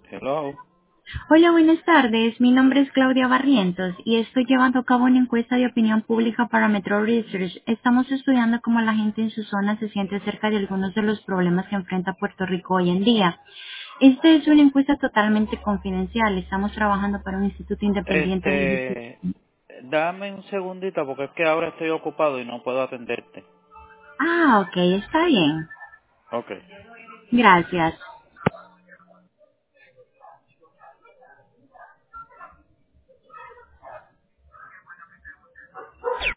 Hello. Hola, buenas tardes. Mi nombre es Claudia Barrientos y estoy llevando a cabo una encuesta de opinión pública para Metro Research. Estamos estudiando cómo la gente en su zona se siente acerca de algunos de los problemas que enfrenta Puerto Rico hoy en día. Esta es una encuesta totalmente confidencial. Estamos trabajando para un instituto independiente de investigación. Este, dame un segundito porque es que ahora estoy ocupado y no puedo atenderte. Ah, ok, está bien. Ok. Gracias.